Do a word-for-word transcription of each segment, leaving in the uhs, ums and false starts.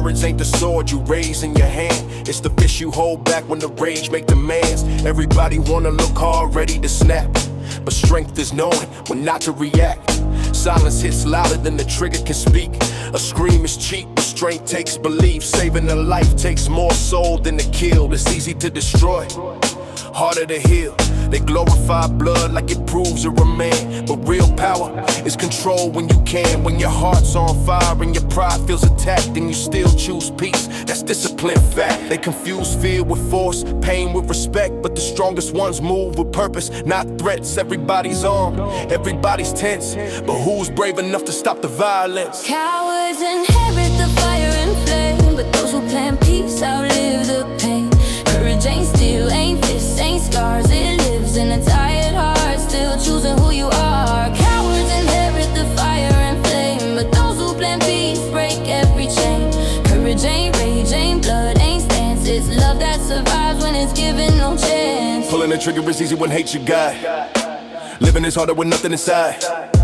Courage ain't the sword you raise in your hand, it's the fist you hold back when the rage make demands. Everybody wanna look hard, ready to snap, but strength is knowing when not to react. Silence hits louder than the trigger can speak. A scream is cheap, restraint takes belief. Saving a life takes more soul than to kill. It's easy to destroy, harder to heal. They glorify blood like it proves you're a man, but real power is control when you can. When your heart's on fire and your pride feels attacked, and you still choose peace, that's discipline fact. They confuse fear with force, pain with respect, but the strongest ones move with purpose, not threats. Everybody's armed, everybody's tense, but who's brave enough to stop the violence? Cowards inherit the fire and flame, but those who plan peace outlive the pain. Courage ain't steel, ain't fists, ain't scars. It lives in a tired heart, still choosing who you are. Cowards inherit the fire and flame, but those who plan peace break every chain. Courage ain't rage, ain't blood, ain't stance. It's love that survives when it's given no chance. Pulling the trigger is easy when hate's your guide. Living is harder with nothing inside.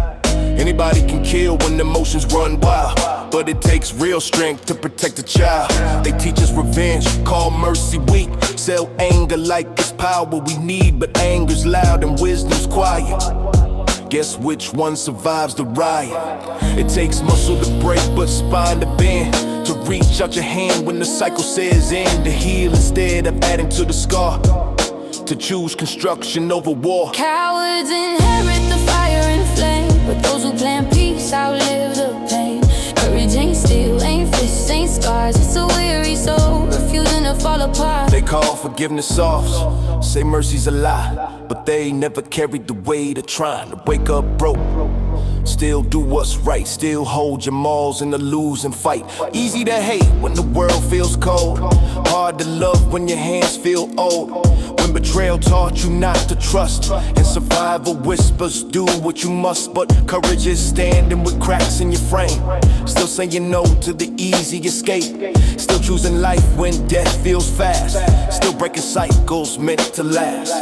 Anybody can kill when emotions run wild, but it takes real strength to protect a child. They teach us revenge, call mercy weak. Sell anger like it's power we need, but anger's loud and wisdom's quiet. Guess which one survives the riot? It takes muscle to break, but spine to bend. To reach out your hand when the cycle says end. To heal instead of adding to the scar. To choose construction over war. Cowards inherit the fire and flame, but those who plan peace outlive the pain. Courage ain't steel, ain't fists, ain't scars. It's a weary soul refusing to fall apart. They call forgiveness soft, say mercy's a lie, but they never carried the weight of trying to wake up broke. Still do what's right, still hold your morals in the losing fight. Easy to hate when the world feels cold, hard to love when your hands feel old. When betrayal taught you not to trust, and survival whispers do what you must. But courage is standing with cracks in your frame, still saying no to the easy escape, still choosing life when death feels fast, still breaking cycles meant to last.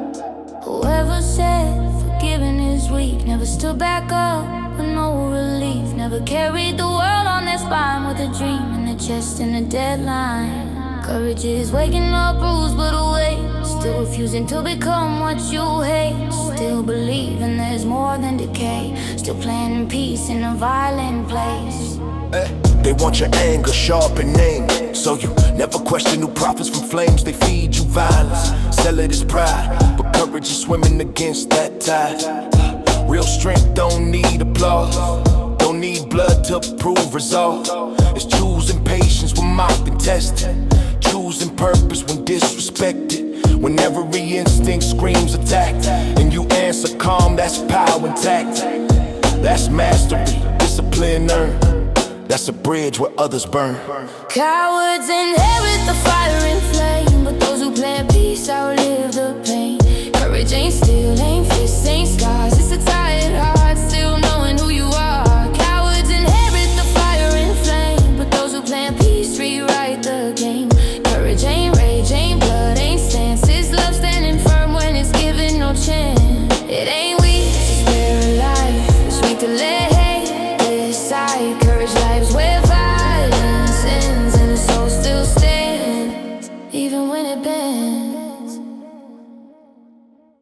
Whoever said forgiving is weak never stood back up with no relief. Never carried the world on their spine with a dream in their chest and a deadline. Courage is waking up bruised but awake, still refusing to become what you hate. Still believing there's more than decay, still planning peace in a violent place. They want your anger sharp and aimed, so you never question who profits from flames. They feed you violence, sell it as pride, but courage is swimming against that tide. Real strength don't need applause, don't need blood to prove resolve. It's choosing patience when mocked and tested, choosing purpose when disrespected. When every instinct screams attack, and you answer calm, that's power and tact. That's mastery, discipline earned. That's a bridge where others burn. Cowards inherit the fire and flame, but those who plan peace outlive the pain. Courage ain't steel, ain't fists, ain't scars. It's a tired heart, still knowing who you are. Cowards inherit the fire and flame, but those who plan peace rewrite the game. Courage ain't rage, ain't blood, ain't stance. It's love standing firm when it's given no chance. It ain't weak to spare alive, it's weak to let hate decide. Courage lives where violence ends, and the soul still stands, even when it bends.